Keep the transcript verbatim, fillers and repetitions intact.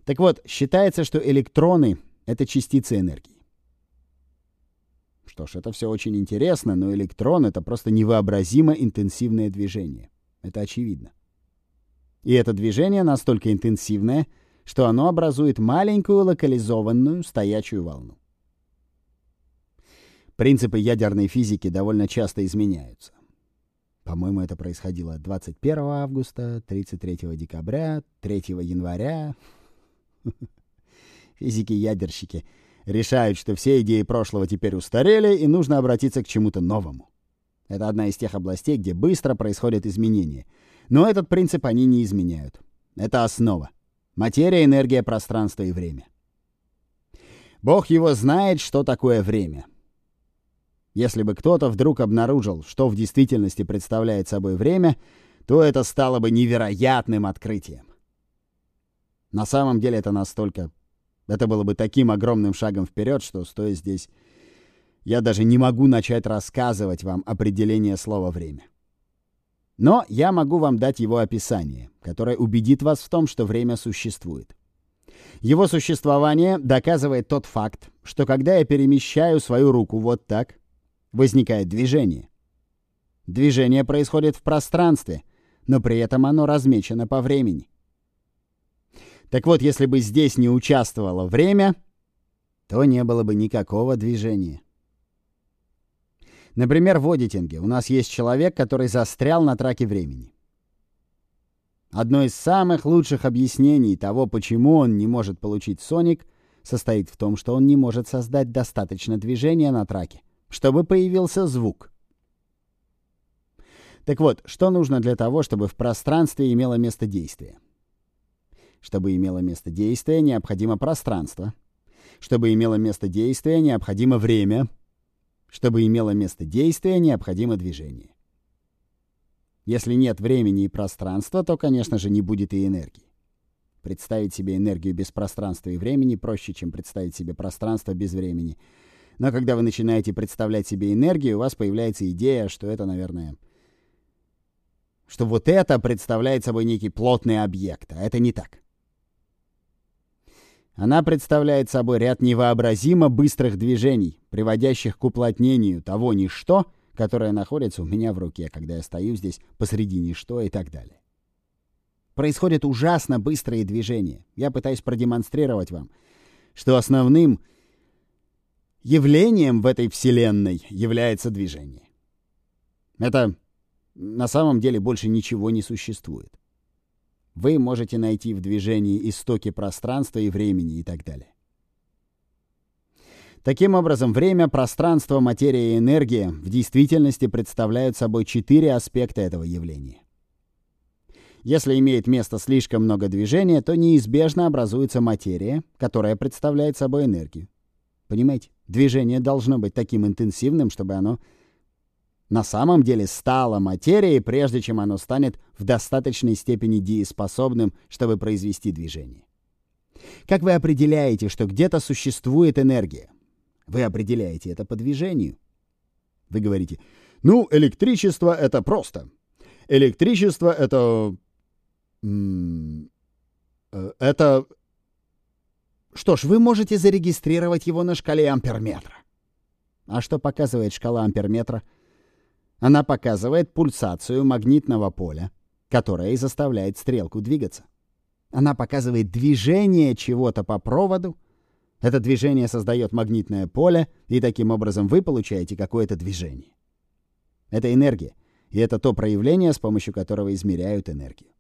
Так вот, считается, что электроны — это частицы энергии. Что ж, это все очень интересно, но электрон — это просто невообразимо интенсивное движение. Это очевидно. И это движение настолько интенсивное, что оно образует маленькую локализованную стоячую волну. Принципы ядерной физики довольно часто изменяются. По-моему, это происходило двадцать первого августа, тридцать третьего декабря, третьего января. Физики-ядерщики решают, что все идеи прошлого теперь устарели и нужно обратиться к чему-то новому. Это одна из тех областей, где быстро происходят изменения. Но этот принцип они не изменяют. Это основа. Материя, энергия, пространство и время. Бог его знает, что такое время. Если бы кто-то вдруг обнаружил, что в действительности представляет собой время, то это стало бы невероятным открытием. На самом деле это настолько... Это было бы таким огромным шагом вперед, что, стоя здесь, я даже не могу начать рассказывать вам определение слова «время». Но я могу вам дать его описание, которое убедит вас в том, что время существует. Его существование доказывает тот факт, что когда я перемещаю свою руку вот так, возникает движение. Движение происходит в пространстве, но при этом оно размечено по времени. Так вот, если бы здесь не участвовало время, то не было бы никакого движения. Например, в Одитинге у нас есть человек, который застрял на траке времени. Одно из самых лучших объяснений того, почему он не может получить Соник, состоит в том, что он не может создать достаточно движения на траке, чтобы появился звук. Так вот, что нужно для того, чтобы в пространстве имело место действие? Чтобы имело место действие, необходимо пространство. Чтобы имело место действие, необходимо время. Чтобы имело место действие, необходимо движение. Если нет времени и пространства, то, конечно же, не будет и энергии. Представить себе энергию без пространства и времени проще, чем представить себе пространство без времени. Но когда вы начинаете представлять себе энергию, у вас появляется идея, что это, наверное... что вот это представляет собой некий плотный объект, а это не так. Она представляет собой ряд невообразимо быстрых движений, приводящих к уплотнению того ничто, которое находится у меня в руке, когда я стою здесь посреди ничто и так далее. Происходят ужасно быстрые движения. Я пытаюсь продемонстрировать вам, что основным явлением в этой вселенной является движение. Это на самом деле больше ничего не существует. Вы можете найти в движении истоки пространства и времени и так далее. Таким образом, время, пространство, материя и энергия в действительности представляют собой четыре аспекта этого явления. Если имеет место слишком много движения, то неизбежно образуется материя, которая представляет собой энергию. Понимаете? Движение должно быть таким интенсивным, чтобы оно на самом деле стало материей, прежде чем оно станет в достаточной степени дееспособным, чтобы произвести движение. Как вы определяете, что где-то существует энергия? Вы определяете это по движению. Вы говорите, ну, электричество — это просто. Электричество — это... Это... Что ж, вы можете зарегистрировать его на шкале амперметра. А что показывает шкала амперметра? Она показывает пульсацию магнитного поля, которая и заставляет стрелку двигаться. Она показывает движение чего-то по проводу. Это движение создает магнитное поле, и таким образом вы получаете какое-то движение. Это энергия, и это то проявление, с помощью которого измеряют энергию.